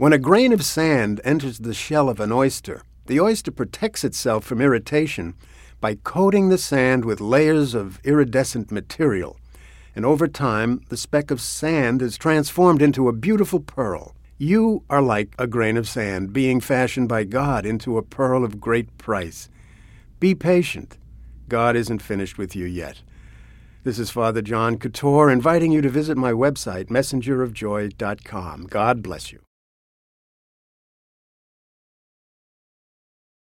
When a grain of sand enters the shell of an oyster, the oyster protects itself from irritation by coating the sand with layers of iridescent material, and over time the speck of sand is transformed into a beautiful pearl. You are like a grain of sand being fashioned by God into a pearl of great price. Be patient. God isn't finished with you yet. This is Father John Couture inviting you to visit my website, messengerofjoy.com. God bless you.